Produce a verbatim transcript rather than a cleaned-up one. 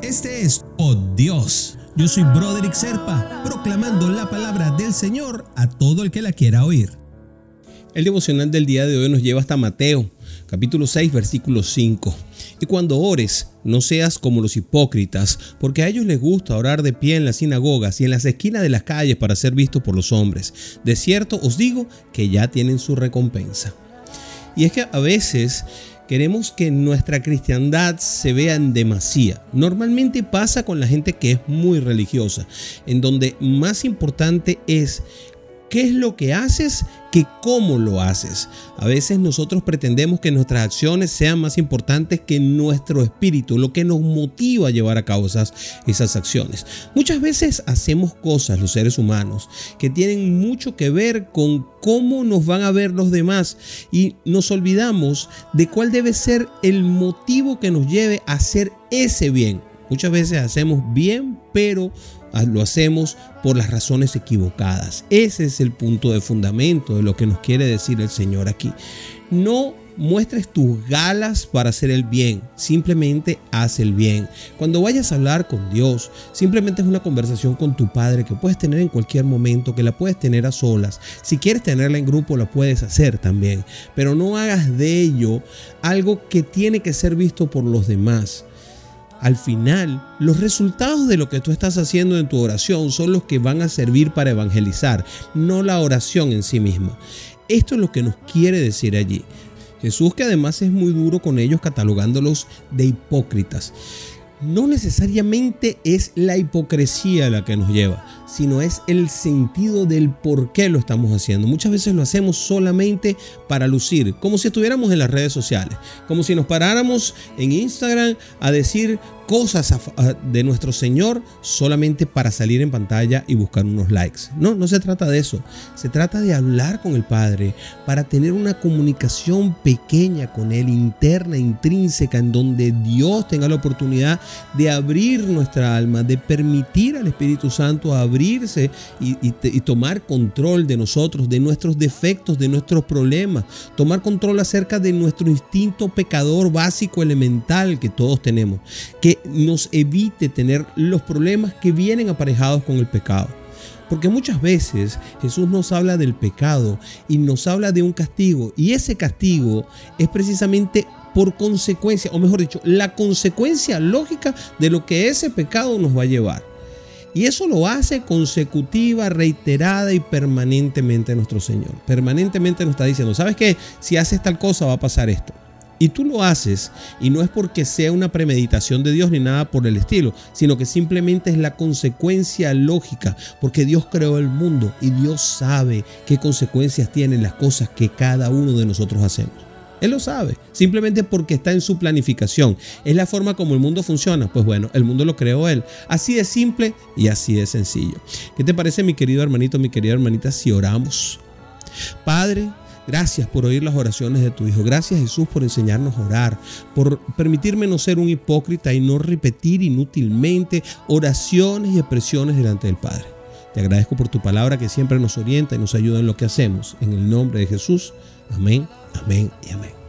Este es Oh Dios. Yo soy Broderick Serpa, proclamando la palabra del Señor a todo el que la quiera oír. El devocional del día de hoy nos lleva hasta Mateo, capítulo seis, versículo cinco. Y cuando ores, no seas como los hipócritas, porque a ellos les gusta orar de pie en las sinagogas y en las esquinas de las calles para ser vistos por los hombres. De cierto os digo que ya tienen su recompensa. Y es que a veces queremos que nuestra cristiandad se vea en demasía. Normalmente pasa con la gente que es muy religiosa, en donde más importante es qué es lo que haces que cómo lo haces. A veces nosotros pretendemos que nuestras acciones sean más importantes que nuestro espíritu, lo que nos motiva a llevar a cabo esas, esas acciones. Muchas veces hacemos cosas, los seres humanos, que tienen mucho que ver con cómo nos van a ver los demás y nos olvidamos de cuál debe ser el motivo que nos lleve a hacer ese bien. Muchas veces hacemos bien, pero lo hacemos por las razones equivocadas. Ese es el punto de fundamento de lo que nos quiere decir el Señor aquí. No muestres tus galas para hacer el bien, simplemente haz el bien. Cuando vayas a hablar con Dios, simplemente es una conversación con tu Padre que puedes tener en cualquier momento, que la puedes tener a solas. Si quieres tenerla en grupo, la puedes hacer también, pero no hagas de ello algo que tiene que ser visto por los demás. Al final, los resultados de lo que tú estás haciendo en tu oración son los que van a servir para evangelizar, no la oración en sí misma. Esto es lo que nos quiere decir allí. Jesús, que además es muy duro con ellos, catalogándolos de hipócritas. No necesariamente es la hipocresía la que nos lleva, sino es el sentido del por qué lo estamos haciendo. Muchas veces lo hacemos solamente para lucir, como si estuviéramos en las redes sociales, como si nos paráramos en Instagram a decir cosas de nuestro Señor solamente para salir en pantalla y buscar unos likes. No, no se trata de eso. Se trata de hablar con el Padre para tener una comunicación pequeña con Él, interna, intrínseca, en donde Dios tenga la oportunidad de abrir nuestra alma, de permitir al Espíritu Santo abrirse y, y, y tomar control de nosotros, de nuestros defectos, de nuestros problemas, tomar control acerca de nuestro instinto pecador básico, elemental que todos tenemos, que nos evite tener los problemas que vienen aparejados con el pecado. Porque muchas veces Jesús nos habla del pecado y nos habla de un castigo, y ese castigo es precisamente por consecuencia, o mejor dicho, la consecuencia lógica de lo que ese pecado nos va a llevar. Y eso lo hace consecutiva, reiterada y permanentemente nuestro Señor. Permanentemente nos está diciendo, ¿sabes qué? Si haces tal cosa va a pasar esto. Y tú lo haces, y no es porque sea una premeditación de Dios ni nada por el estilo, sino que simplemente es la consecuencia lógica, porque Dios creó el mundo y Dios sabe qué consecuencias tienen las cosas que cada uno de nosotros hacemos. Él lo sabe, simplemente porque está en su planificación. ¿Es la forma como el mundo funciona? Pues bueno, el mundo lo creó Él. Así de simple y así de sencillo. ¿Qué te parece, mi querido hermanito, mi querida hermanita, si oramos? Padre, gracias por oír las oraciones de tu Hijo. Gracias, Jesús, por enseñarnos a orar, por permitirme no ser un hipócrita y no repetir inútilmente oraciones y expresiones delante del Padre. Te agradezco por tu palabra que siempre nos orienta y nos ayuda en lo que hacemos. En el nombre de Jesús. Amén, amén y amén.